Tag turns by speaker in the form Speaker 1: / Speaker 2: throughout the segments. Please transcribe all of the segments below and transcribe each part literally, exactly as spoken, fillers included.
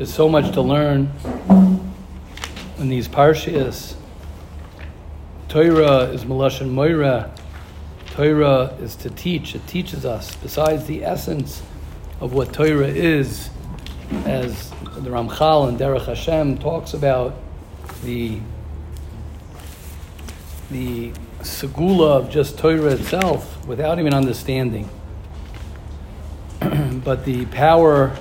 Speaker 1: There's so much to learn in these parshas. Torah is Melashon Moira. Torah is to teach. It teaches us. Besides the essence of what Torah is, as the Ramchal and Derech Hashem talks about the the segula of just Torah itself, without even understanding. But the power,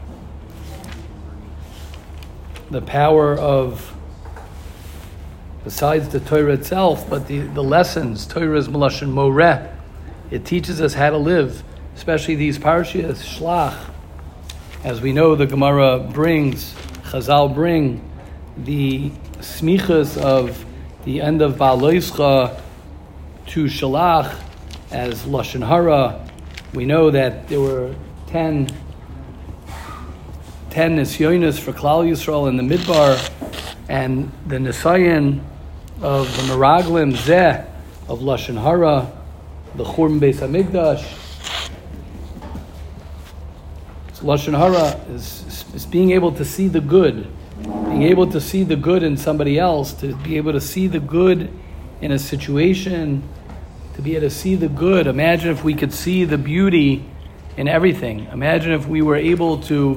Speaker 1: the power of, besides the Torah itself, but the, the lessons. Torah is Melashon Moreh. It teaches us how to live, especially these parshas, Shlach. As we know, the Gemara brings, Chazal bring, the smichas of the end of Ba'aloischa to Shalach as Lashon Hara. We know that there were ten, ten nisyonos for Klal Yisrael in the Midbar, and the Nisayan of the Meraglim Zeh of Lashon Hara, the Churban Beis Hamikdash. So Lashon Hara is, is being able to see the good, being able to see the good in somebody else, to be able to see the good in a situation, to be able to see the good. Imagine if we could see the beauty in everything. Imagine if we were able to,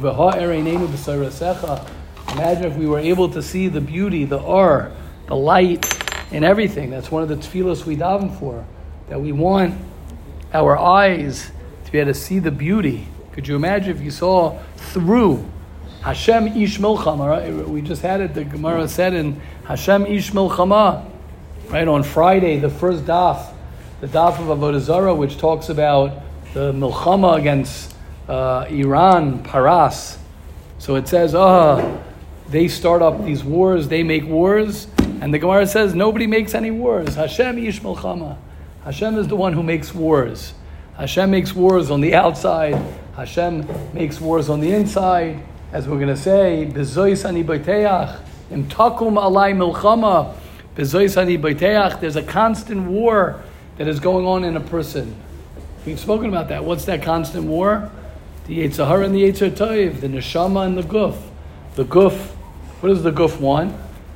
Speaker 1: imagine if we were able to see the beauty, the or, the light in everything. That's one of the tefillos we daven for, that we want our eyes to be able to see the beauty. Could you imagine if you saw through Hashem Ish Milchama, right? We just had it, the Gemara said in Hashem Ish Milchama, right, on Friday, the first daf, the daf of Avodah Zarah, which talks about the Milchama against uh, Iran, Paras. So it says, oh, they start up these wars, they make wars, and the Gemara says, nobody makes any wars. Hashem Ish Milchama. Hashem is the one who makes wars. Hashem makes wars on the outside. Hashem makes wars on the inside. As we're going to say, Bezois ani baiteach, im takum alai milchama, Bezois ani baiteach. There's a constant war that is going on in a person. We've spoken about that. What's that constant war? The Yetzer Hara and the Yetzer Tov, the neshama and the guf. The guf, what does the guf want?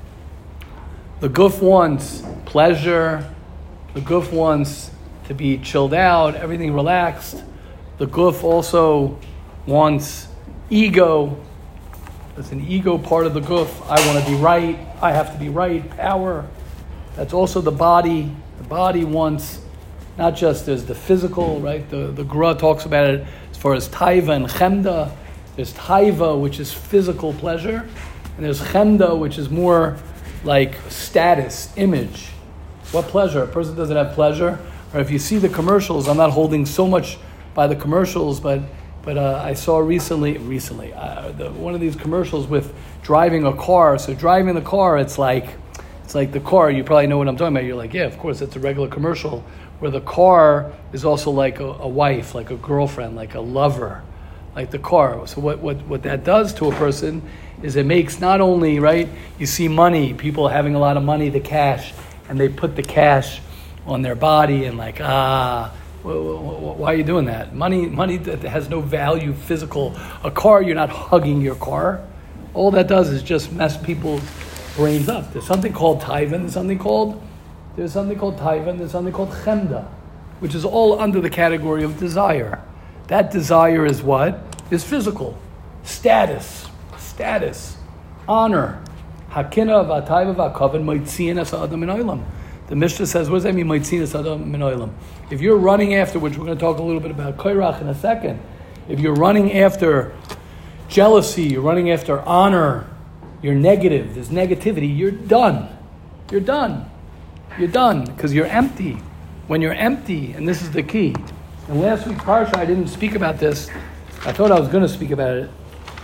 Speaker 1: The guf wants pleasure. The guf wants to be chilled out, everything relaxed. The guf also wants ego. There's an ego part of the guf. I want to be right. I have to be right. Power. That's also the body. The body wants not just there's the physical, right? The the Gra talks about it as far as taiva and chemda. There's taiva, which is physical pleasure, and there's chemda, which is more like status, image. What pleasure? A person doesn't have pleasure. Or if you see the commercials, I'm not holding so much by the commercials, but but uh, I saw recently, recently uh, the, one of these commercials with driving a car. So driving the car, it's like it's like the car. You probably know what I'm talking about. You're like, yeah, of course, it's a regular commercial where the car is also like a, a wife, like a girlfriend, like a lover, like the car. So what, what, what that does to a person is it makes not only, right, you see money, people having a lot of money, the cash, and they put the cash on their body and like, ah, why are you doing that? Money money that has no value physical. A car, you're not hugging your car. All that does is just mess people's brains up. There's something called taiva, there's something called there's something called taiva, and there's something called chemda, which is all under the category of desire. That desire is what? Is physical. Status. Status. Honor. Hakina v'ataiva v'akavan moitziin es ha'adam min olam. The Mishnah says, what does that mean, moitziin es ha'adam min olam? If you're running after, which we're going to talk a little bit about Koirach in a second, if you're running after jealousy, you're running after honor, you're negative, there's negativity, you're done. You're done. You're done because you're empty. When you're empty, and this is the key. And last week's parsha, I didn't speak about this. I thought I was going to speak about it.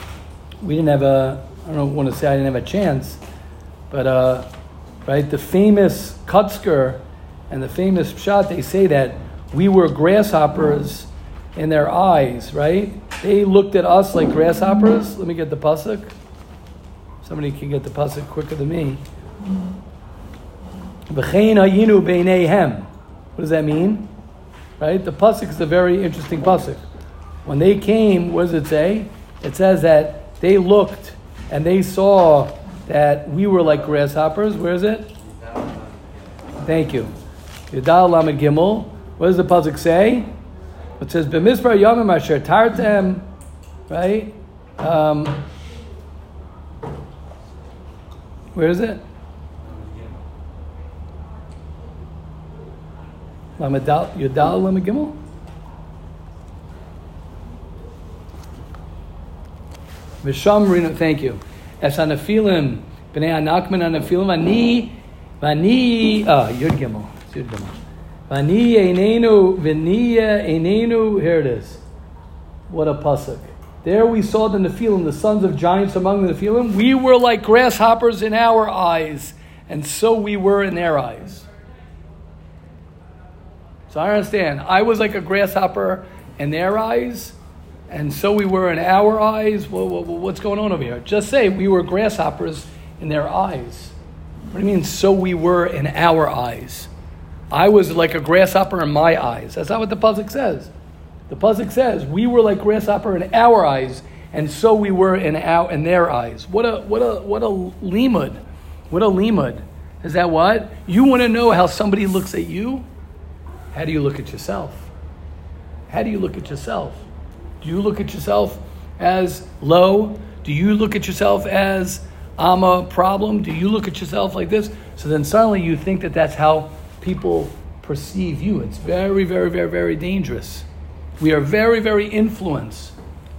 Speaker 1: We didn't have a, I don't want to say I didn't have a chance, but, uh, right, the famous Kutzker and the famous Pshat, they say that we were grasshoppers in their eyes, right? They looked at us like grasshoppers. Let me get the pasuk. Somebody can get the pasuk quicker than me. V'chein hayinu beineihem. What does that mean? Right? The pasuk is a very interesting pasuk. When they came, what does it say? It says that they looked and they saw that we were like grasshoppers. Where is it? Thank you. Yudal Lamed Gimel. What does the pasuk say? It says, "B'mizbar yamim asher tartem," right? Um, where is it? Yudal Lamed Gimel. V'shamrin. Thank you. Es hanafilim b'nei hanakman hanafilim ani v'ani. Ah, Yud Gimel. It's Yud Gimel. V'ani einenu v'niya einenu. Here it is. What a pasuk. There we saw the Nephilim, the sons of giants among the Nephilim. We were like grasshoppers in our eyes, and so we were in their eyes. So I understand. I was like a grasshopper in their eyes, and so we were in our eyes. Well, what's going on over here? Just say we were grasshoppers in their eyes. What do you mean, so we were in our eyes? I was like a grasshopper in my eyes. That's not what the pasuk says. The pasuk says we were like grasshopper in our eyes, and so we were in our in their eyes. What a what a what a limud. What a limud. Is that what? You want to know how somebody looks at you? How do you look at yourself? How do you look at yourself? Do you look at yourself as low? Do you look at yourself as I'm a problem? Do you look at yourself like this? So then suddenly you think that that's how people perceive you. It's very, very, very, very dangerous. We are very, very influenced.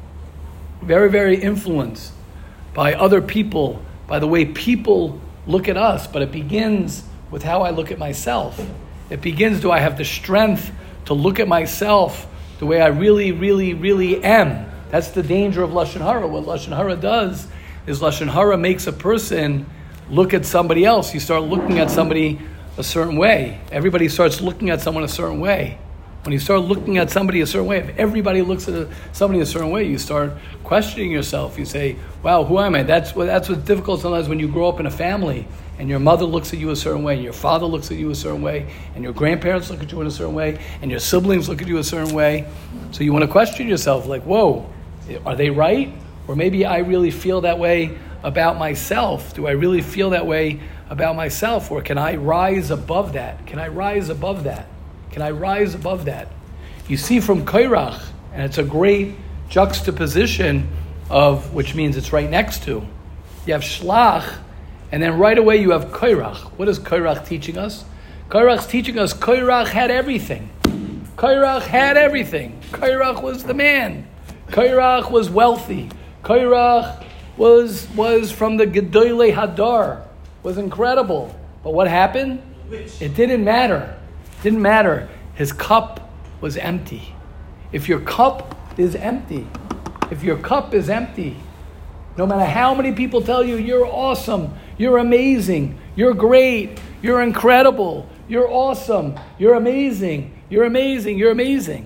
Speaker 1: Very, very influenced by other people, by the way people look at us. But it begins with how I look at myself. It begins, do I have the strength to look at myself the way I really, really, really am? That's the danger of Lashon Hara. What Lashon Hara does is Lashon Hara makes a person look at somebody else. You start looking at somebody a certain way. Everybody starts looking at someone a certain way. When you start looking at somebody a certain way, if everybody looks at a, somebody a certain way, you start questioning yourself. You say, wow, who am I? That's what, that's what's difficult sometimes when you grow up in a family and your mother looks at you a certain way, and your father looks at you a certain way, and your grandparents look at you in a certain way, and your siblings look at you a certain way. So you want to question yourself, like, whoa, are they right? Or maybe I really feel that way about myself. Do I really feel that way about myself? Or can I rise above that? Can I rise above that? Can I rise above that? You see from Kairach, and it's a great juxtaposition of, which means it's right next to. You have Shlach, and then right away you have Kairach. What is Kairach teaching us? Kairach's teaching us Kairach had everything. Kairach had everything. Kairach was the man. Kairach was wealthy. Kairach was was from the Gedolei Hadar. Was incredible. But what happened? It didn't matter. It didn't matter. His cup was empty. If your cup is empty, if your cup is empty, no matter how many people tell you you're awesome, you're amazing, you're great, you're incredible, you're awesome, you're amazing, you're amazing, you're amazing.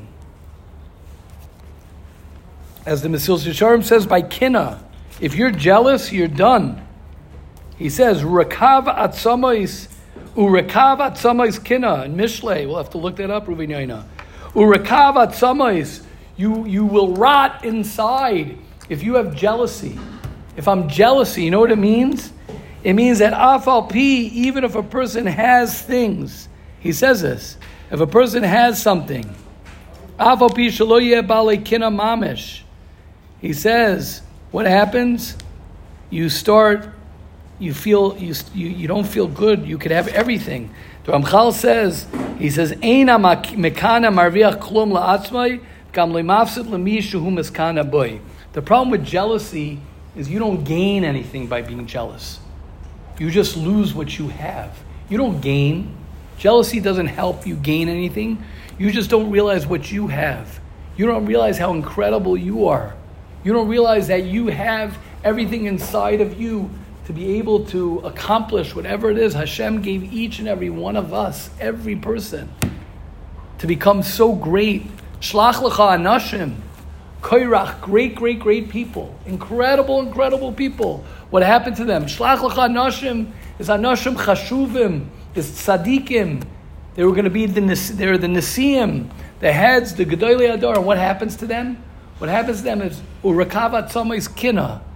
Speaker 1: As the Mesilas Yesharim says by Kina, if you're jealous, you're done. He says, Rekav atzamais, urekav atzamais kina, in Mishlei, we'll have to look that up, Reuven Yaina. Urekav atzamais, you you will rot inside if you have jealousy. If I'm jealousy, you know what it means? It means that afal pi, even if a person has things, he says this, if a person has something, afal pi shelo yeh balei kina mamish, he says, what happens? You start, you feel, you, you you don't feel good. You could have everything. The Ramchal says, he says, Eina mekana marviach klum la'atzmai, gam le'mafsid le'mi shehu meskana boy. The problem with jealousy is you don't gain anything by being jealous. You just lose what you have. You don't gain. Jealousy doesn't help you gain anything. You just don't realize what you have. You don't realize how incredible you are. You don't realize that you have everything inside of you to be able to accomplish whatever it is Hashem gave each and every one of us, every person, to become so great. Shlach lecha anashim, Kairach, great, great, great people, incredible, incredible people. What happened to them? Shlach lecha anashim is anashim chashuvim, is tzadikim. They were going to be the they were the nesiim, the heads, the gedolei hadar. And what happens to them? What happens to them is urekav atzamais kina.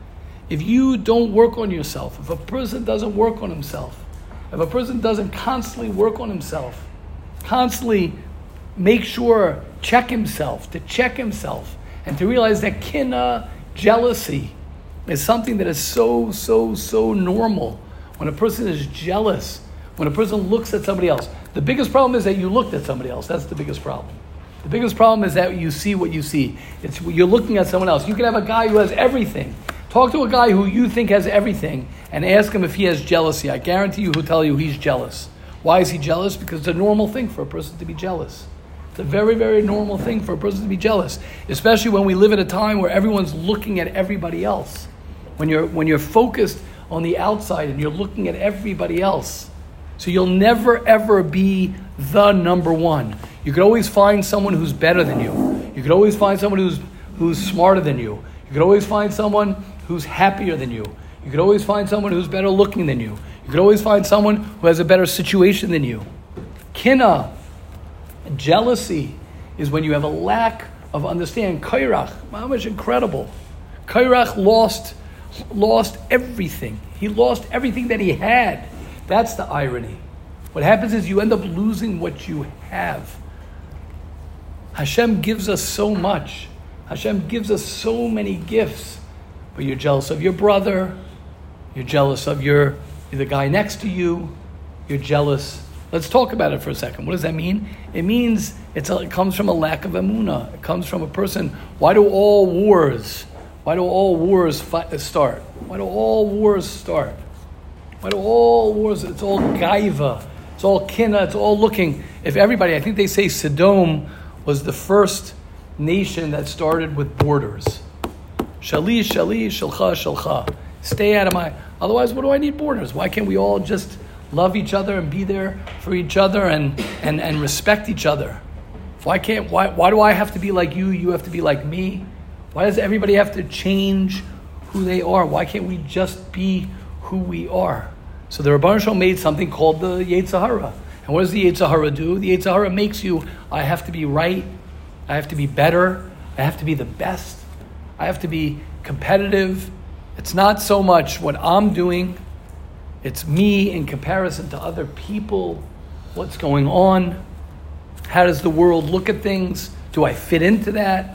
Speaker 1: if you don't work on yourself, if a person doesn't work on himself, if a person doesn't constantly work on himself, constantly make sure, check himself, to check himself, and to realize that kina, jealousy, is something that is so, so, so normal. When a person is jealous, when a person looks at somebody else, the biggest problem is that you looked at somebody else. That's the biggest problem. The biggest problem is that you see what you see. It's you're looking at someone else. You can have a guy who has everything. Talk to a guy who you think has everything and ask him if he has jealousy. I guarantee you he'll tell you he's jealous. Why is he jealous? Because it's a normal thing for a person to be jealous. It's a very, very normal thing for a person to be jealous, especially when we live at a time where everyone's looking at everybody else. When you're when you're focused on the outside and you're looking at everybody else. So you'll never, ever be the number one. You could always find someone who's better than you. You could always find someone who's who's smarter than you. You could always find someone who's happier than you. You could always find someone who's better looking than you. You could always find someone who has a better situation than you. Kina, jealousy, is when you have a lack of understanding. Kairach, how much incredible. Kairach lost, lost everything. He lost everything that he had. That's the irony. What happens is you end up losing what you have. Hashem gives us so much. Hashem gives us so many gifts. But you're jealous of your brother. You're jealous of your the guy next to you. You're jealous. Let's talk about it for a second. What does that mean? It means it's a, it comes from a lack of emunah. It comes from a person. Why do all wars, why do all wars fight, start? Why do all wars start? Why do all wars, it's all gaiva. It's all kina. It's all looking. If everybody, I think they say Sodom was the first nation that started with borders. Shali, shali, shalcha, shalcha. Stay out of my... Otherwise, what do I need borders? Why can't we all just love each other and be there for each other and, and, and respect each other? Why can't... Why, why do I have to be like you? You have to be like me? Why does everybody have to change who they are? Why can't we just be who we are? So the Rebbeinu Shalom made something called the Yetzer Hara. And what does the Yetzer Hara do? The Yetzer Hara makes you, I have to be right, I have to be better, I have to be the best, I have to be competitive. It's not so much what I'm doing, it's me in comparison to other people. What's going on? How does the world look at things? Do I fit into that?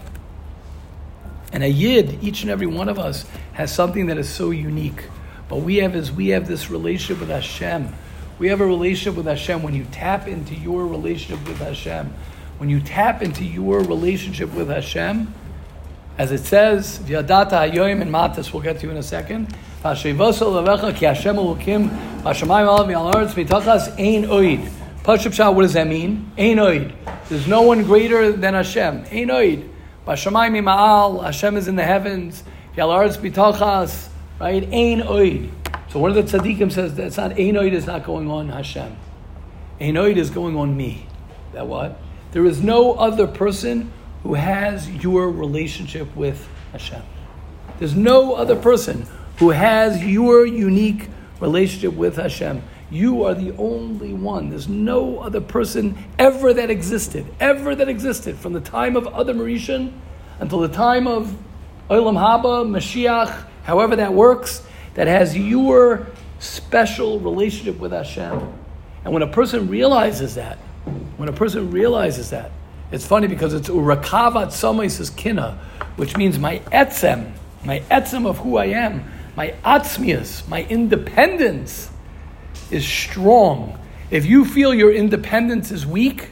Speaker 1: And a Yid, each and every one of us, has something that is so unique. But we have is we have this relationship with Hashem. We have a relationship with Hashem. When you tap into your relationship with Hashem, when you tap into your relationship with Hashem, as it says, V'yadata hayoyim in Matas, we'll get to in a second. V'ashevosol levecha ki Hashem elokim v'ashamayim alav v'al haaretz mitachas ein oid. Pashup Shah, what does that mean? Ein oid. There's no one greater than Hashem. Ein oid. V'ashamayim ma'al, Hashem is in the heavens. V'al haaretz mitachas, right? Ein oid. So one of the tzaddikim says that's not, Ein oid is not going on Hashem. Ein oid is going on me. That what? There is no other person who has your relationship with Hashem. There's no other person who has your unique relationship with Hashem. You are the only one. There's no other person ever that existed, ever that existed, from the time of Adam Rishon until the time of Olam Haba, Mashiach, however that works, that has your special relationship with Hashem. And when a person realizes that, when a person realizes that, it's funny because it's urakavat somais is kina, which means my etzem, my etzem of who I am, my atzmius, my independence is strong. If you feel your independence is weak,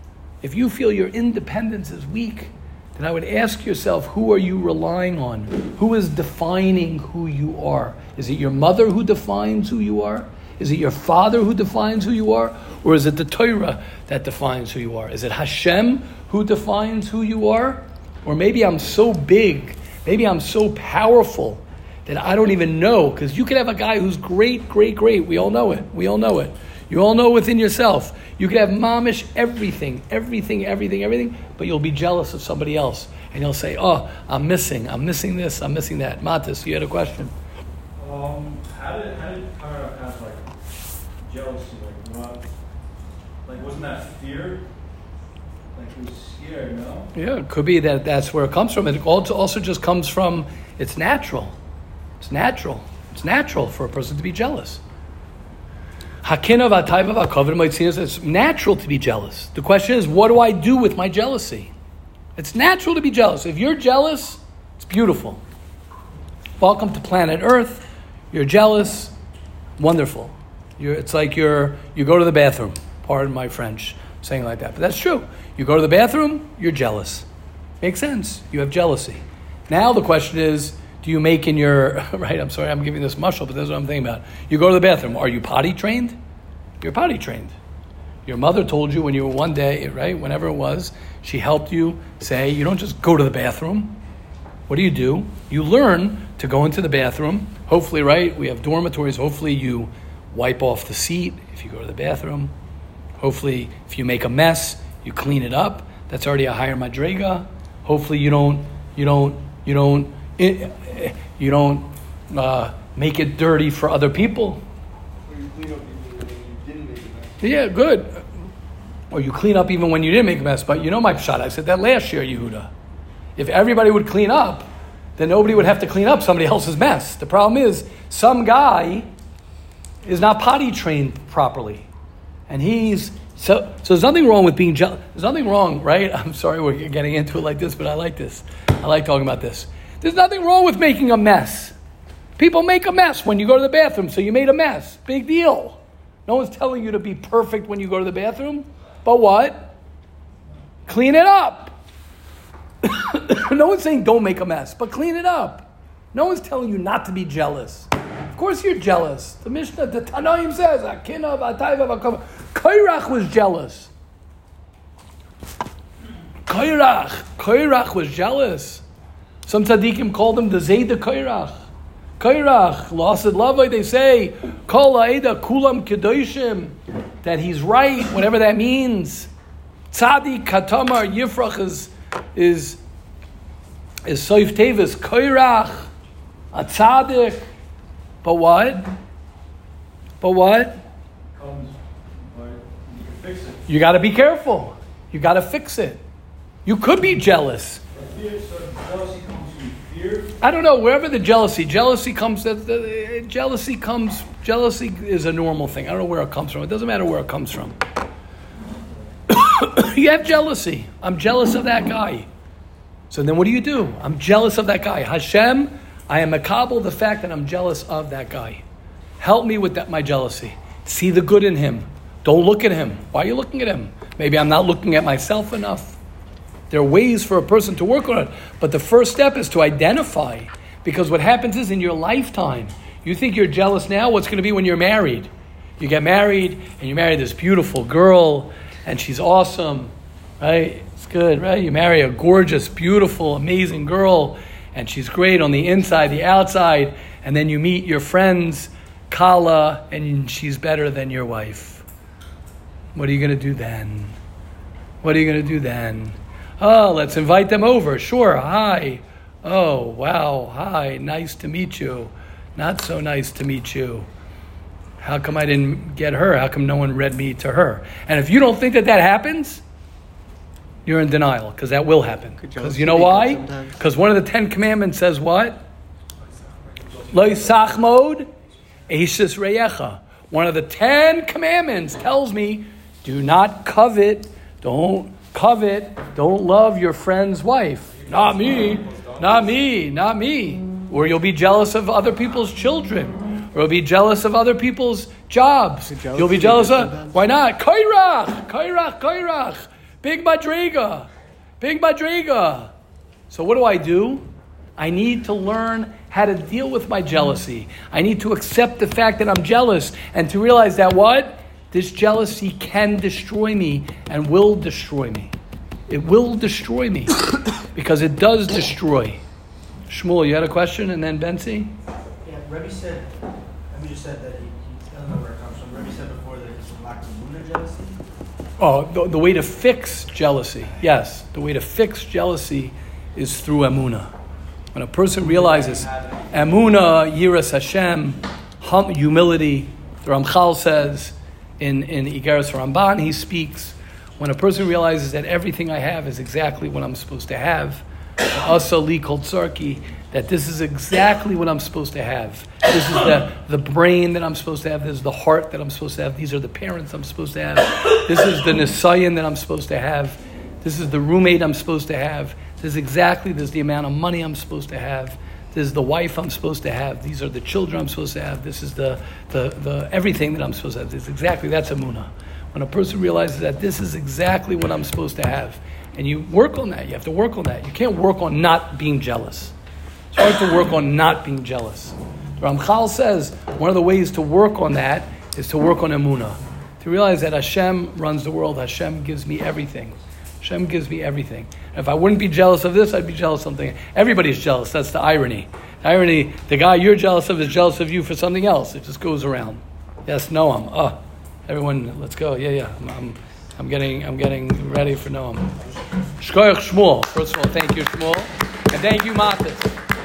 Speaker 1: if you feel your independence is weak, then I would ask yourself, who are you relying on? Who is defining who you are? Is it your mother who defines who you are? Is it your father who defines who you are? Or is it the Torah that defines who you are? Is it Hashem who defines who you are? Or maybe I'm so big, maybe I'm so powerful that I don't even know. Because you could have a guy who's great, great, great. We all know it. We all know it. You all know within yourself. You could have mamish everything, everything, everything, everything, but you'll be jealous of somebody else. And you'll say, oh, I'm missing, I'm missing this, I'm missing that. Matis, you had a question?
Speaker 2: Um, how did, how did Kara have like jealousy? Like, what, like, wasn't that fear? Like, he was scared, no?
Speaker 1: Yeah, it could be that that's where it comes from. It also, also just comes from, it's natural. It's natural. It's natural for a person to be jealous. It's natural to be jealous. The question is, what do I do with my jealousy? It's natural to be jealous. If you're jealous, it's beautiful. Welcome to planet Earth. You're jealous. Wonderful. You're, it's like you're you go to the bathroom. Pardon my French saying it like that, but that's true. You go to the bathroom, you're jealous. Makes sense. You have jealousy. Now the question is, do you make in your, right, I'm sorry, I'm giving this mushal, but that's what I'm thinking about. You go to the bathroom. Are you potty trained? You're potty trained. Your mother told you when you were one day, right, whenever it was, she helped you say, you don't just go to the bathroom. What do you do? You learn to go into the bathroom. Hopefully, right, we have dormitories. Hopefully you wipe off the seat if you go to the bathroom. Hopefully, if you make a mess, you clean it up. That's already a higher madrega. Hopefully you don't, you don't, you don't, you don't uh, make it dirty for other people.
Speaker 3: Or you clean up even when you didn't make a mess.
Speaker 1: Yeah, good. Or you clean up even when you didn't make a mess. But you know my shot. I said that last year, Yehuda. If everybody would clean up, then nobody would have to clean up somebody else's mess. The problem is, some guy is not potty trained properly. And he's, so so there's nothing wrong with being jealous. There's nothing wrong, right? I'm sorry we're getting into it like this, but I like this. I like talking about this. There's nothing wrong with making a mess. People make a mess when you go to the bathroom, so you made a mess. Big deal. No one's telling you to be perfect when you go to the bathroom. But what? Clean it up. No one's saying don't make a mess, but clean it up. No one's telling you not to be jealous. Of course you're jealous. The Mishnah, the Tanaim says, Kairach was jealous. Kairach. Kairach was jealous. Some tzaddikim called him the Zayda Kairach. Kairach, Lasid Lavai, they say, Kol Aida Kulam Kedoshim, that he's right, whatever that means. Tzaddik Katamar Yifrach is is is Soif Tevis Kairach, a tzaddik. But what? But what? You got to be careful. You got to fix it. You could be jealous. I don't know, wherever the jealousy, jealousy comes, the, the, jealousy comes, jealousy is a normal thing. I don't know where it comes from. It doesn't matter where it comes from. You have jealousy. I'm jealous of that guy. So then what do you do? I'm jealous of that guy. Hashem, I am makabel the fact that I'm jealous of that guy. Help me with that, my jealousy. See the good in him. Don't look at him. Why are you looking at him? Maybe I'm not looking at myself enough. There are ways for a person to work on it. But the first step is to identify. Because what happens is in your lifetime, you think you're jealous now, what's going to be when you're married? You get married, and you marry this beautiful girl, and she's awesome, right? It's good, right? You marry a gorgeous, beautiful, amazing girl, and she's great on the inside, the outside, and then you meet your friends, Kala, and she's better than your wife. What are you going to do then? What are you going to do then? Oh, let's invite them over. Sure, hi. Oh, wow, hi, nice to meet you. Not so nice to meet you. How come I didn't get her? How come no one read me to her? And if you don't think that that happens, you're in denial, because that will happen. Because you know why? Because one of the Ten Commandments says what? Lo yisachmod eishes reyecha. One of the Ten Commandments tells me, do not covet, don't covet, don't love your friend's wife. Not me, not me, not me. Or you'll be jealous of other people's children. Or you'll be jealous of other people's jobs. You'll be jealous of, why not? Kairach, kairach, kairach. Big madriga, big madriga. So what do I do? I need to learn how to deal with my jealousy. I need to accept the fact that I'm jealous and to realize that what? This jealousy can destroy me and will destroy me. It will destroy me because it does destroy. Shmuel, you had a question, and then Bensi?
Speaker 4: Yeah, Rebbe said, Rebbe just said that he, he doesn't know where it comes from. Rebbe said before that it's a lack of Emunah jealousy.
Speaker 1: Oh, the, the way to fix jealousy. Yes, the way to fix jealousy is through Emunah. When a person realizes Emunah, Yiras Hashem, hum, humility, the Ramchal says in, in Igeres Ramban, he speaks, when a person realizes that everything I have is exactly what I'm supposed to have, Asa li kol tzarki, that this is exactly what I'm supposed to have. This is the, the brain that I'm supposed to have. This is the heart that I'm supposed to have. These are the parents I'm supposed to have. This is the nisayan that I'm supposed to have. This is the roommate I'm supposed to have. This is exactly, this is the amount of money I'm supposed to have. This is the wife I'm supposed to have. These are the children I'm supposed to have. This is the, the, the everything that I'm supposed to have. This is exactly, that's emunah. When a person realizes that this is exactly what I'm supposed to have, and you work on that, you have to work on that. You can't work on not being jealous. It's hard to work on not being jealous. Ramchal says one of the ways to work on that is to work on emunah. To realize that Hashem runs the world. Hashem gives me everything. Hashem gives me everything. If I wouldn't be jealous of this, I'd be jealous of something. Everybody's jealous. That's the irony. The irony, the guy you're jealous of is jealous of you for something else. It just goes around. Yes, Noam. Oh, everyone, let's go. Yeah, yeah. I'm, I'm, I'm getting, I'm getting ready for Noam. Shkoyach Shmuel. First of all, thank you, Shmuel, and thank you, Matis.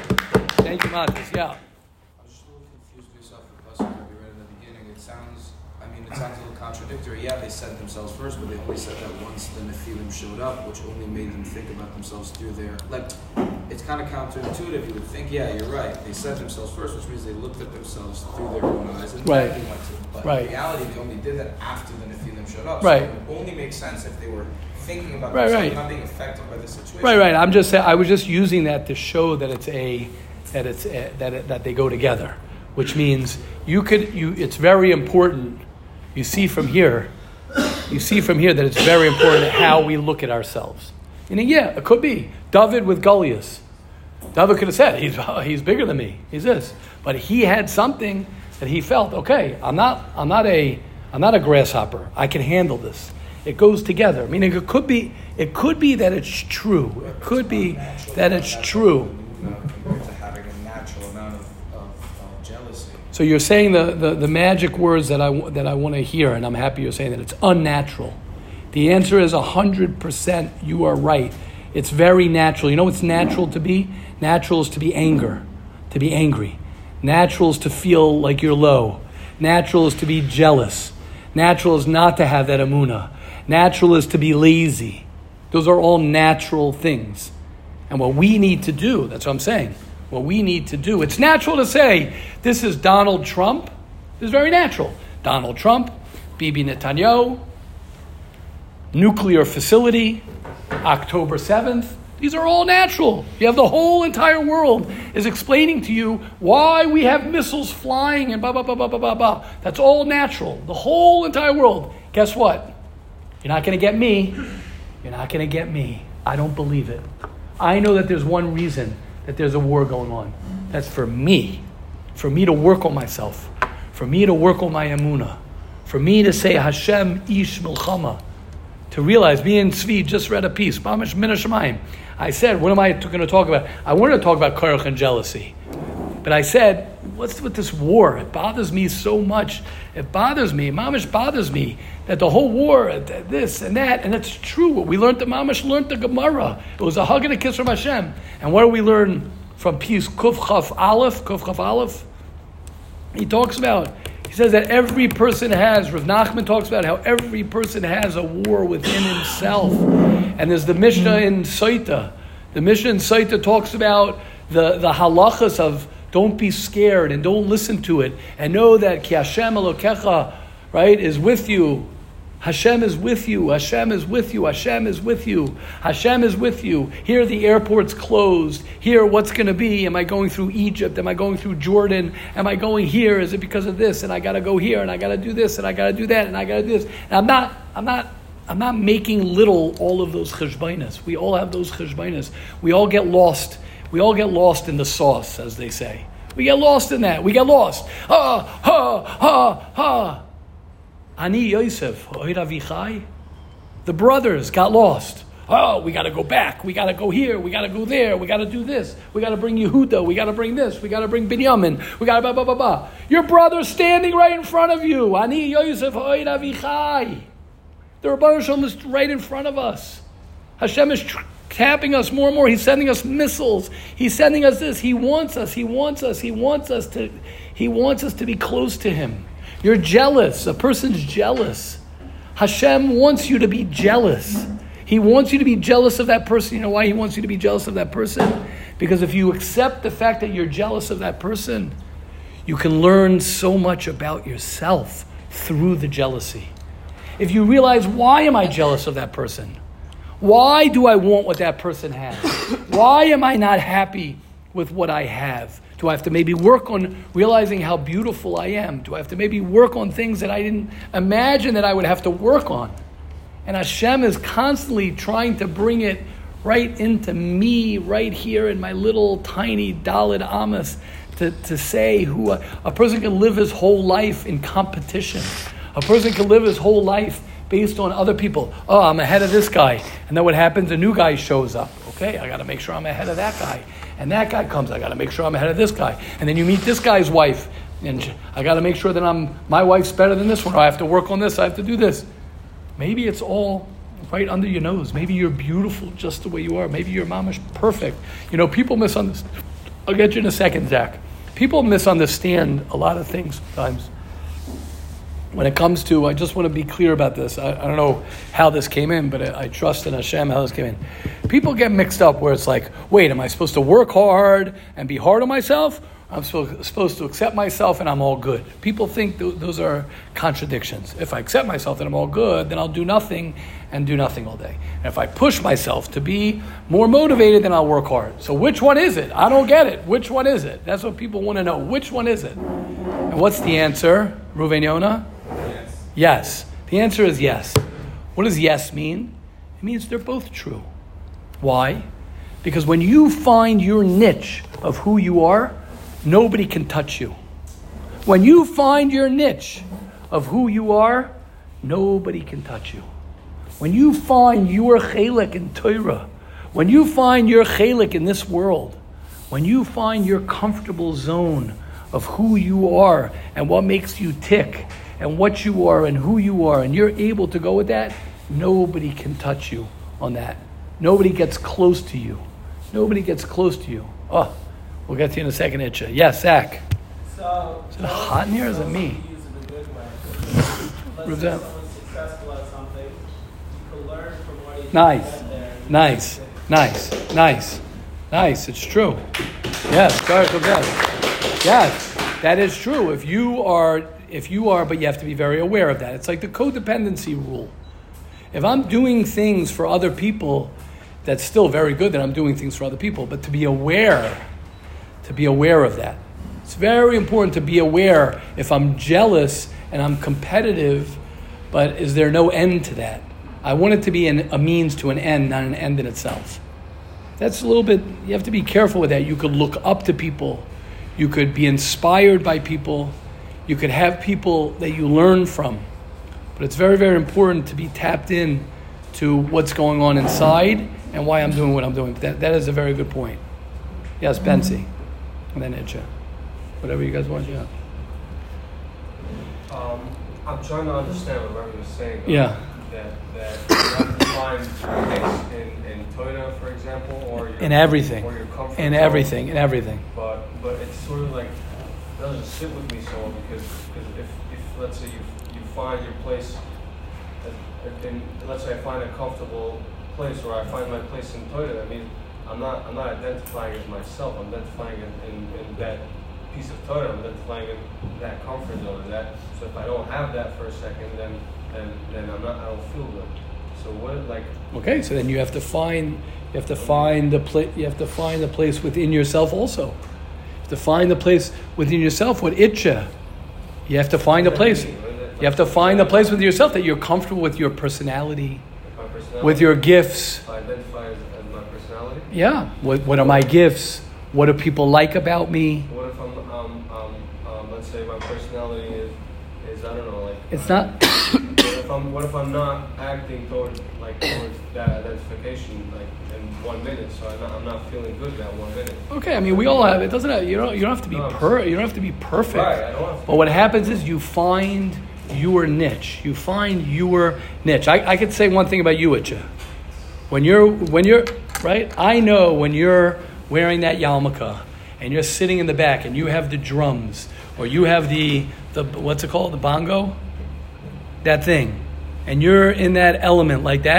Speaker 1: Thank you, Matis. Yeah.
Speaker 5: I'm just a little confused based off the question that we read in the beginning. It sounds, I mean, it sounds a little contradictory. Yeah, they said themselves first, but they only said that once the Nephilim showed up, which only made them think about themselves through their, like, it's kind of counterintuitive. You would think, yeah, you're right. They said themselves first, which means they looked at themselves through their own eyes and
Speaker 1: right.
Speaker 5: they went to. But
Speaker 1: right.
Speaker 5: in reality, they only did that after the Nephilim showed up.
Speaker 1: Right.
Speaker 5: So it would only make sense if they were thinking about
Speaker 1: right,
Speaker 5: themselves,
Speaker 1: right.
Speaker 5: not being affected by the situation.
Speaker 1: Right, right. I'm just saying, I was just using that to show that it's a, that it's a, that it, that they go together, which means you could you. It's very important. You see from here, you see from here that it's very important how we look at ourselves. And yeah, it could be David with Goliath. David could have said, "He's he's bigger than me. He's this," but he had something that he felt. Okay, I'm not I'm not a I'm not a grasshopper. I can handle this. It goes together. Meaning, it could be it could be that it's true. It could be that it's true.
Speaker 5: Compared to having a natural amount of, of, of jealousy.
Speaker 1: So you're saying the, the, the magic words that I that I want to hear, and I'm happy you're saying that it's unnatural. The answer is one hundred percent you are right. It's very natural. You know what's natural to be? Natural is to be anger, to be angry. Natural is to feel like you're low. Natural is to be jealous. Natural is not to have that emunah. Natural is to be lazy. Those are all natural things. And what we need to do, that's what I'm saying, what we need to do, it's natural to say, this is Donald Trump. This is very natural. Donald Trump, Bibi Netanyahu, nuclear facility, October seventh. These are all natural. You have the whole entire world is explaining to you why we have missiles flying and blah, blah, blah, blah, blah, blah, blah. That's all natural. The whole entire world. Guess what? You're not going to get me. You're not going to get me. I don't believe it. I know that there's one reason that there's a war going on. That's for me. For me to work on myself. For me to work on my emunah. For me to say Hashem ish milchama. To realize, me and Tzvi just read a piece. Mamash min hashamayim. I said, what am I going to talk about? I wanted to talk about korach and jealousy. But I said, what's with this war? It bothers me so much. It bothers me. Mamash bothers me. That the whole war, this and that. And it's true. We learned the Mamash learned the Gemara. It was a hug and a kiss from Hashem. And what do we learn from piece Kuf Chaf Aleph? Kuf Chaf Aleph? He talks about, he says that every person has, Rav Nachman talks about how every person has a war within himself. And there's the Mishnah in Saita. The Mishnah in Saita talks about the, the halachas of don't be scared and don't listen to it. And know that Ki Hashem Elokecha, right, is with you. Hashem is with you. Hashem is with you. Hashem is with you. Hashem is with you. Here the airport's closed. Here what's going to be? Am I going through Egypt? Am I going through Jordan? Am I going here? Is it because of this? And I got to go here and I got to do this and I got to do that and I got to do this. And I'm not, I'm not, I'm not making little all of those cheshbainas. We all have those cheshbainas. We all get lost. We all get lost in the sauce, as they say. We get lost in that. We get lost. Ha, ha, ha, ha. Ani Yosef, Avichai, the brothers got lost. Oh, we got to go back. We got to go here. We got to go there. We got to do this. We got to bring Yehuda. We got to bring this. We got to bring Binyamin. We got to blah, blah, blah, blah. Your brother's standing right in front of you. Ani Yosef, Avichai. The Rebbeinu Shalom is right in front of us. Hashem is tr- tapping us more and more. He's sending us missiles. He's sending us this. He wants us. He wants us. He wants us to, he wants us to be close to him. You're jealous. A person's jealous. Hashem wants you to be jealous. He wants you to be jealous of that person. You know why he wants you to be jealous of that person? Because if you accept the fact that you're jealous of that person, you can learn so much about yourself through the jealousy. If you realize, why am I jealous of that person? Why do I want what that person has? Why am I not happy with what I have? Do I have to maybe work on realizing how beautiful I am? Do I have to maybe work on things that I didn't imagine that I would have to work on? And Hashem is constantly trying to bring it right into me, right here in my little tiny Daled Amos, to, to say who a, a person can live his whole life in competition. A person can live his whole life based on other people. Oh, I'm ahead of this guy. And then what happens? A new guy shows up. Okay, I got to make sure I'm ahead of that guy. And that guy comes, I got to make sure I'm ahead of this guy. And then you meet this guy's wife. And I got to make sure that I'm my wife's better than this one. Or I have to work on this, I have to do this. Maybe it's all right under your nose. Maybe you're beautiful just the way you are. Maybe your mom is perfect. You know, people misunderstand. I'll get you in a second, Zach. People misunderstand a lot of things sometimes. When it comes to, I just want to be clear about this. I, I don't know how this came in, but I, I trust in Hashem how this came in. People get mixed up where it's like, wait, am I supposed to work hard and be hard on myself? I'm supposed, supposed to accept myself and I'm all good. People think th- those are contradictions. If I accept myself and I'm all good, then I'll do nothing and do nothing all day. And if I push myself to be more motivated, then I'll work hard. So which one is it? I don't get it. Which one is it? That's what people want to know. Which one is it? And what's the answer, Ruven Yona?
Speaker 3: Yes.
Speaker 1: Yes. The answer is yes. What does yes mean? It means they're both true. Why? Because when you find your niche of who you are, nobody can touch you. When you find your niche of who you are, nobody can touch you. When you find your chelik in Torah, when you find your chelik in this world, when you find your comfortable zone of who you are and what makes you tick and what you are and who you are, and you're able to go with that, nobody can touch you on that. Nobody gets close to you. Nobody gets close to you. Oh, we'll get to you in a second, Itcha. Yes, Zach.
Speaker 6: So,
Speaker 1: Is it hot in here or is it me?
Speaker 6: Use it a good way. Let's
Speaker 1: Ruben.
Speaker 6: say someone's successful at something. You can learn from what he
Speaker 1: Nice.
Speaker 6: did there.
Speaker 1: Nice. Nice. Nice. Nice. It's true. Yes. Baruch Hashem. Yes. That is true. If you are, if you are, but you have to be very aware of that. It's like the codependency rule. If I'm doing things for other people, that's still very good that I'm doing things for other people. But to be aware, to be aware of that. It's very important to be aware if I'm jealous and I'm competitive, but is there no end to that? I want it to be an, a means to an end, not an end in itself. That's a little bit, you have to be careful with that. You could look up to people. You could be inspired by people. You could have people that you learn from. But it's very, very important to be tapped in to what's going on inside and why I'm doing what I'm doing. That, that is a very good point. Yes, Bensi. And then Itcha. Whatever you guys want, yeah.
Speaker 3: Um, I'm trying to understand what Rabbi was saying. um,
Speaker 1: Yeah.
Speaker 3: That, that you have to find your place in, in Torah, for example, or your,
Speaker 1: In everything.
Speaker 3: or your comfort
Speaker 1: In
Speaker 3: zone.
Speaker 1: everything. In everything.
Speaker 3: But but it's sort of like, it doesn't sit with me so well because because if, if let's say you you find your place, at, in, let's say I find a comfortable place or I find my place in Torah, that means I'm not I'm not identifying as myself. I'm identifying in, in, in that piece of Torah. I'm identifying in that comfort zone. And that so if I don't have that for a second, then then then I'm not I don't feel good. So what like
Speaker 1: Okay, so then you have to find you have to find the place you have to find the place within yourself also. You have to find the place within yourself with Itcha. You have to find a place. You have to find a place within yourself that you're comfortable with your personality,
Speaker 3: my personality,
Speaker 1: with your gifts.
Speaker 3: if I identify as, as my personality.
Speaker 1: Yeah. What what are my gifts? What do people like about me?
Speaker 3: What if I'm um um, um let's say my personality is is I don't know like
Speaker 1: It's not
Speaker 3: what if I'm what if I'm not acting towards like towards that identification like in one minute, so I'm not, I'm not feeling good that one minute.
Speaker 1: okay. I mean, we all have. It doesn't. Have, you don't. You don't have to be
Speaker 3: No,
Speaker 1: per. You don't have to be perfect.
Speaker 3: Right, I don't have to.
Speaker 1: But what happens is you find your niche. You find your niche. I, I could say one thing about you, Itcha. When you're when you're right, I know when you're wearing that yarmulke and you're sitting in the back and you have the drums or you have the the what's it called, the bongo, that thing, and you're in that element like that.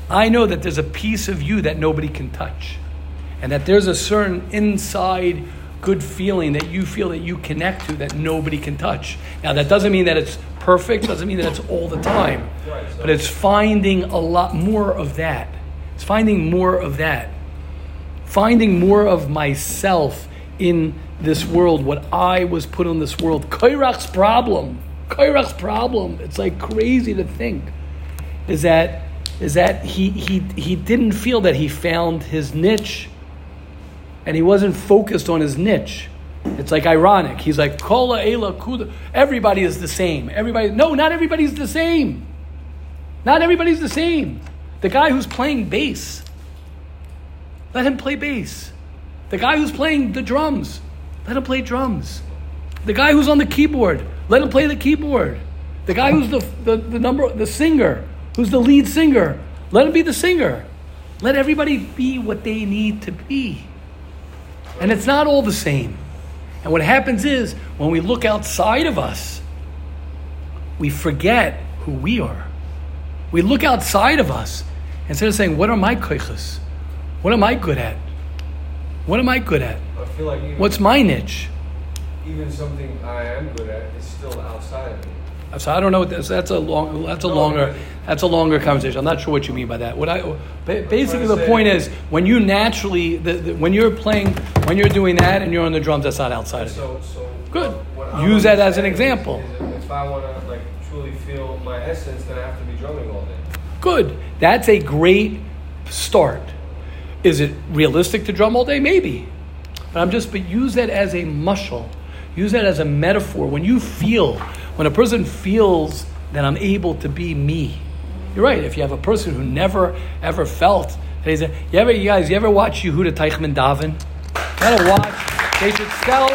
Speaker 1: I know that there's a piece of you that nobody can touch. And that there's a certain inside good feeling that you feel that you connect to that nobody can touch. Now, that doesn't mean that it's perfect, doesn't mean that it's all the time.
Speaker 3: Right, so
Speaker 1: but it's finding a lot more of that. It's finding more of that. Finding more of myself in this world, what I was put on this world. Kairach's problem, Kairach's problem, it's like crazy to think, is that is that he he he didn't feel that he found his niche. And he wasn't focused on his niche. It's like ironic. He's like, Kola Ela Kuda. Everybody is the same. Everybody. No, not everybody's the same. Not everybody's the same. The guy who's playing bass, let him play bass. The guy who's playing the drums, let him play drums. The guy who's on the keyboard, let him play the keyboard. The guy who's the, the, the number the singer, who's the lead singer, let him be the singer. Let everybody be what they need to be. And it's not all the same. And what happens is, when we look outside of us, we forget who we are. We look outside of us, instead of saying, what are my koiches? What am I good at? What am I good at?
Speaker 3: I feel like even,
Speaker 1: What's my niche?
Speaker 3: even something I am good at is still outside of me.
Speaker 1: So I don't know what that's, that's a long, that's a
Speaker 3: No,
Speaker 1: longer,
Speaker 3: but-
Speaker 1: that's a longer conversation. I'm not sure what you mean by that. What I, ba- basically
Speaker 3: to
Speaker 1: the
Speaker 3: say-
Speaker 1: point is, when you naturally, the, the, when you're playing, when you're doing that and you're on the drums, that's not outside of you.
Speaker 3: So, so
Speaker 1: Good.
Speaker 3: what I'm
Speaker 1: Use that as an
Speaker 3: understanding is-
Speaker 1: example.
Speaker 3: is if I want to like truly feel my essence, then I have to be drumming all day.
Speaker 1: Good. That's a great start. Is it realistic to drum all day? Maybe. But I'm just, but use that as a mushal. Use that as a metaphor. When you feel, when a person feels that I'm able to be me. You're right. If you have a person who never, ever felt that he's a, you ever, you guys, you ever watch Yehuda Teichman Davin? You gotta watch. They should sell,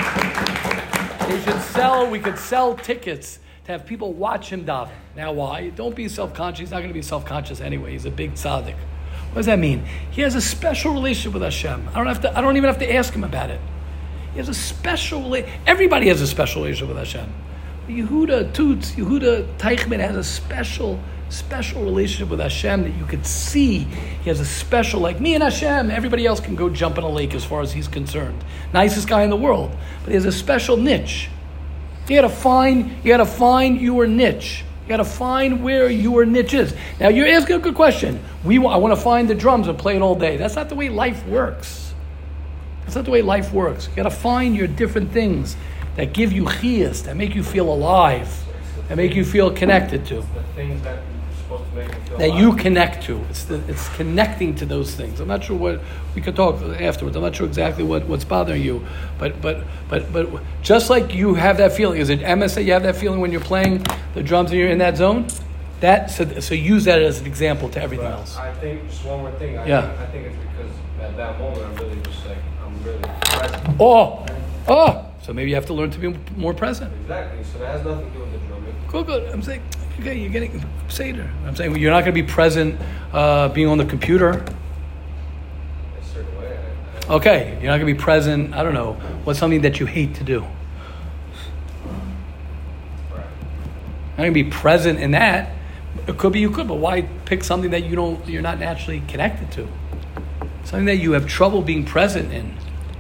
Speaker 1: they should sell, we could sell tickets to have people watch him daven. Now why? Don't be self-conscious. He's not going to be self-conscious anyway. He's a big tzaddik. What does that mean? He has a special relationship with Hashem. I don't have to, I don't even have to ask him about it. He has a special relationship. Everybody has a special relationship with Hashem. Yehuda Toots, Yehuda Teichman has a special, special relationship with Hashem that you could see. He has a special, like me and Hashem, everybody else can go jump in a lake as far as he's concerned. Nicest guy in the world. But he has a special niche. You gotta find, you gotta find your niche. You gotta find where your niche is. Now you're asking a good question. We, I want to find the drums and play it all day. That's not the way life works. That's not the way life works. You gotta find your different things that give you chiyas, that make you feel alive, that make you feel connected to,
Speaker 3: The things that you're supposed to make me feel
Speaker 1: that
Speaker 3: alive.
Speaker 1: you connect to. It's the, it's connecting to those things. I'm not sure what, we could talk afterwards. I'm not sure exactly what, what's bothering you, but but but but just like you have that feeling, is it M S that you have that feeling when you're playing the drums and you're in that zone? That so, so use that as an example to everything
Speaker 3: But
Speaker 1: else.
Speaker 3: I think just one more thing. I
Speaker 1: Yeah.
Speaker 3: think, I think it's because at that moment I'm really just like I'm really present.
Speaker 1: Oh, oh. So maybe you have to learn to be more present.
Speaker 3: Exactly. So that has nothing to do with the drumming.
Speaker 1: Good, good. I'm saying, okay, you're getting Seder. I'm saying you're not going to be present uh, being on the computer.
Speaker 3: In a certain way. I, I,
Speaker 1: Okay, you're not going to be present, I don't know, what's something that you hate to do?
Speaker 3: right.
Speaker 1: You're not going to be present in that. It could be you could, but why pick something that you don't, you're not naturally connected to? Something that you have trouble being present in.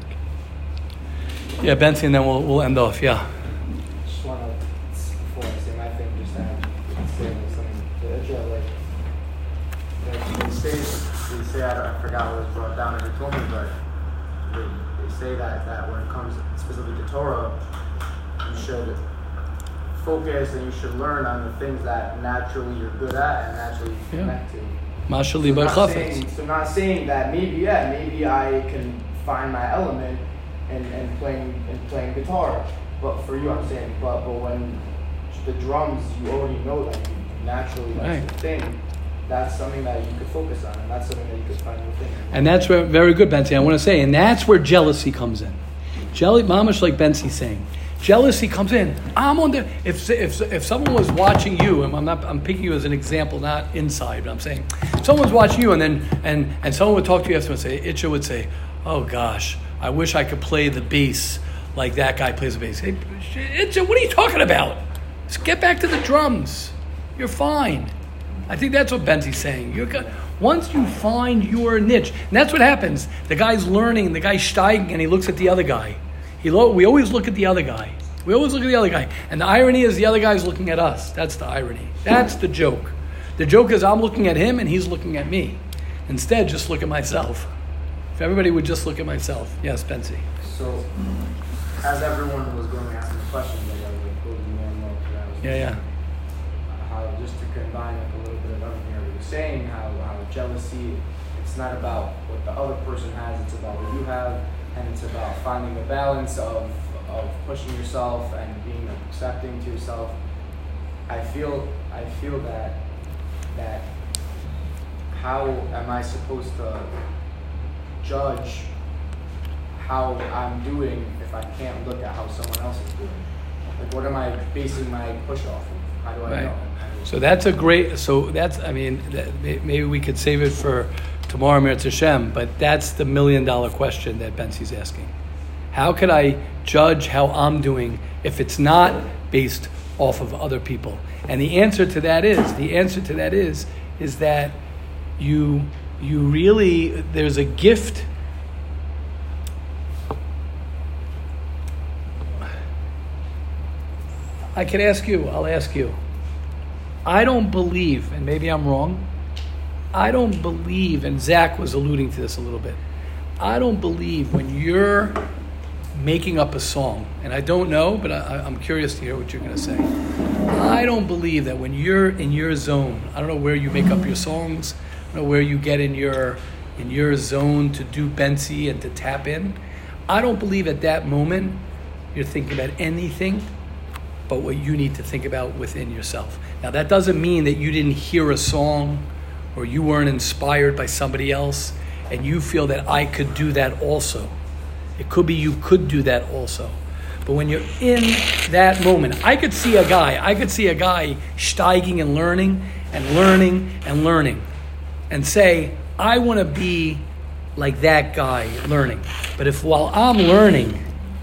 Speaker 1: Yeah, Bensi, and then we'll we'll end off. Yeah.
Speaker 7: Just want to, before I say my thing, just add, say something to Israel, like, like they say, they say, I, don't, I forgot what was brought down and they told me, but they, they say that, that when it comes specifically to Torah, you should focus and you should learn on the things that naturally you're good at and naturally you
Speaker 1: Yeah.
Speaker 7: connect to.
Speaker 1: Mashali
Speaker 7: So
Speaker 1: bar
Speaker 7: not
Speaker 1: chafetz.
Speaker 7: saying, so not saying that maybe, yeah, maybe I can find my element and, and playing and playing guitar. But for you, I'm saying, but but when the drums, you already know that you naturally that's
Speaker 1: Right.
Speaker 7: the thing. That's something that you could focus on, and that's something that you could find your thing.
Speaker 1: And that's where, very good, Bensi. I want to say, and that's where jealousy comes in. Jelly, mamash, like Bensi's saying, jealousy comes in. I'm on the. If if if someone was watching you, and I'm not, I'm picking you as an example, not inside, but I'm saying, if someone's watching you, and then and and someone would talk to you after and say, Itcha would say, oh gosh, I wish I could play the bass like that guy plays the bass. Hey, Itcha, what are you talking about? Just get back to the drums. You're fine. I think that's what Benzi's saying. You're go- Once you find your niche, and that's what happens. The guy's learning, the guy's steiging, and he looks at the other guy. He lo- we always look at the other guy. We always look at the other guy. And the irony is the other guy's looking at us. That's the irony. That's the joke. The joke is I'm looking at him and he's looking at me. Instead, just look at myself. If everybody would just look at myself. Yes, Bensy.
Speaker 7: So, as everyone was going to ask me questions, I got like closing more and more. I was
Speaker 1: Yeah, yeah.
Speaker 7: How just to combine like a little bit of everything you were saying, how, how jealousy, it's not about what the other person has, it's about what you have, and it's about finding the balance of of pushing yourself and being accepting to yourself. I feel I feel that that how am I supposed to judge how I'm doing if I can't look at how someone else is doing? Like, what am I basing my push off of? How do I
Speaker 1: Right.
Speaker 7: know?
Speaker 1: So that's a great, so that's, I mean, that, may- maybe we could save it for tomorrow, Mir Hashem, but that's the million dollar question that Bensy's asking. How could I judge how I'm doing if it's not based off of other people? And the answer to that is, the answer to that is, is that you, you really, there's a gift. I can ask you, I'll ask you. I don't believe, and maybe I'm wrong, I don't believe, and Zach was alluding to this a little bit, I don't believe when you're making up a song, and I don't know, but I, I'm curious to hear what you're going to say. I don't believe that when you're in your zone, I don't know where you make up your songs, I don't know where you get in your in your zone to do Bensy and to tap in. I don't believe at that moment you're thinking about anything but what you need to think about within yourself. Now, that doesn't mean that you didn't hear a song or you weren't inspired by somebody else and you feel that I could do that also. It could be you could do that also. But when you're in that moment, I could see a guy, I could see a guy steiging and learning and learning and learning and say, I want to be like that guy learning. But if while I'm learning,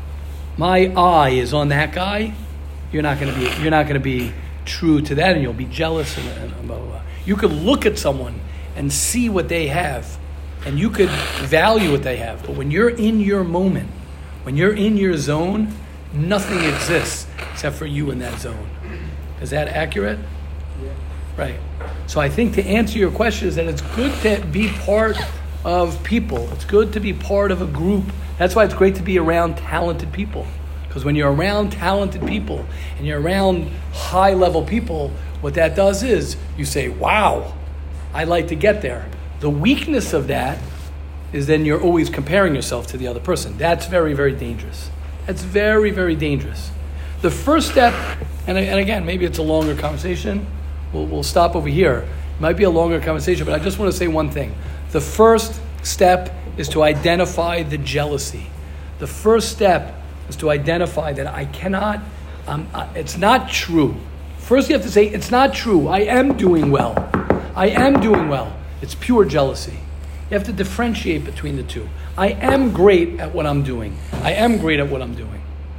Speaker 1: my eye is on that guy, you're not going to be you're not going to be true to that, and you'll be jealous and, and blah, blah, blah. You could look at someone and see what they have, and you could value what they have. But when you're in your moment, when you're in your zone, nothing exists except for you in that zone. Is that accurate?
Speaker 7: Yeah.
Speaker 1: Right. So I think to answer your question is that it's good to be part of people. It's good to be part of a group. That's why it's great to be around talented people. Because when you're around talented people and you're around high-level people, what that does is you say, wow, I'd like to get there. The weakness of that is then you're always comparing yourself to the other person. That's very, very dangerous. That's very, very dangerous. The first step, and, and again, maybe it's a longer conversation. We'll, we'll stop over here. It might be a longer conversation, but I just want to say one thing. The first step is to identify the jealousy. The first step is to identify that I cannot, um, uh, it's not true. First you have to say, it's not true. I am doing well. I am doing well. It's pure jealousy. You have to differentiate between the two. I am great at what I'm doing. I am great at what I'm doing.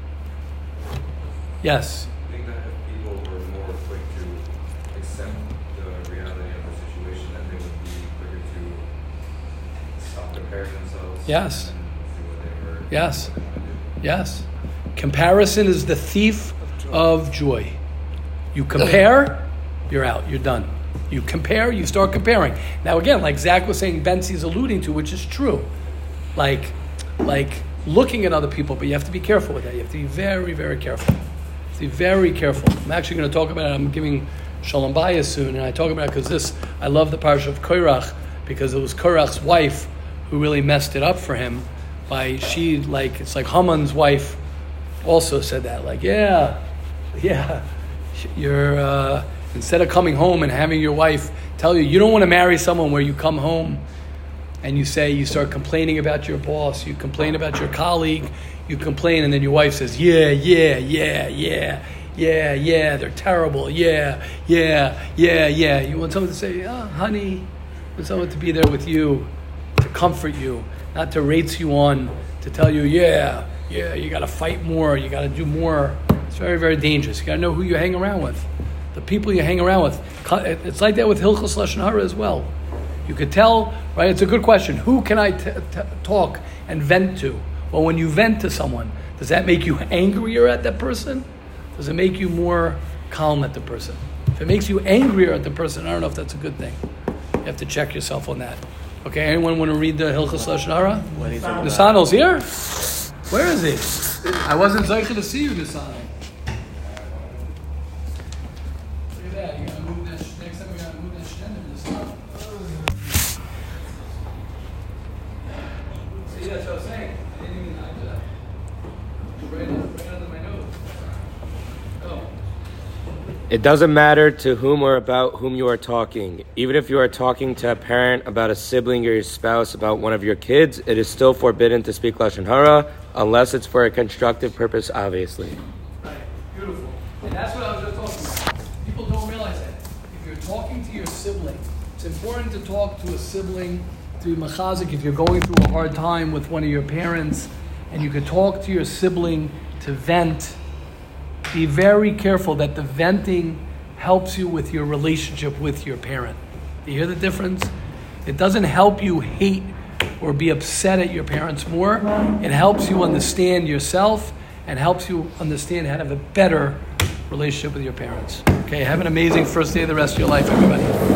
Speaker 1: Yes?
Speaker 8: I think that if people were more quick to accept the reality of the situation, that they would be quicker to stop comparing themselves.
Speaker 1: Yes.
Speaker 8: And do what they were.
Speaker 1: Yes. Yes. Comparison is the thief of joy. You compare, you're out. You're done. You compare, you start comparing. Now again, like Zach was saying, Bensy's alluding to, which is true. Like, like looking at other people, but you have to be careful with that. You have to be very, very careful. You have to be very careful. I'm actually going to talk about it. I'm giving Shalom Bayis soon, and I talk about it because this, I love the parsha of Korach, because it was Korach's wife who really messed it up for him. By she, like, it's like Haman's wife also said that, like, yeah, yeah, you're, uh, instead of coming home and having your wife tell you, you don't want to marry someone where you come home and you say, you start complaining about your boss, you complain about your colleague, you complain, and then your wife says, yeah, yeah, yeah, yeah, yeah, yeah, they're terrible, yeah, yeah, yeah, yeah. You want someone to say, oh, honey, you want someone to be there with you, to comfort you, not to rate you on, to tell you, yeah, yeah, you got to fight more, you got to do more. It's very, very dangerous. You got to know who you hang around with. The people you hang around with. It's like that with Hilchos Lashon Hara as well. You could tell, right? It's a good question. Who can I t- t- talk and vent to? Well, when you vent to someone, does that make you angrier at that person? Does it make you more calm at the person? If it makes you angrier at the person, I don't know if that's a good thing. You have to check yourself on that. Okay, anyone want to read the Hilchos Lashon Hara? Nisano's here? Where is he? I wasn't excited to see you, Nisano. Look at that. You're going to move that, next time we're going to move that shtender, Nisano. See, that's what I was saying. I didn't even, I did that. Right, right under my nose. Oh.
Speaker 9: It doesn't matter to whom or about whom you are talking. Even if you are talking to a parent about a sibling or your spouse about one of your kids, it is still forbidden to speak Lashon Hara unless it's for a constructive purpose, obviously.
Speaker 1: Right, beautiful. And that's what I was just talking about. People don't realize that. If you're talking to your sibling, it's important to talk to a sibling, to machazik, if you're going through a hard time with one of your parents, and you could talk to your sibling to vent. Be very careful that the venting helps you with your relationship with your parent. Do you hear the difference? It doesn't help you hate or be upset at your parents more. It helps you understand yourself and helps you understand how to have a better relationship with your parents. Okay, have an amazing first day of the rest of your life, everybody.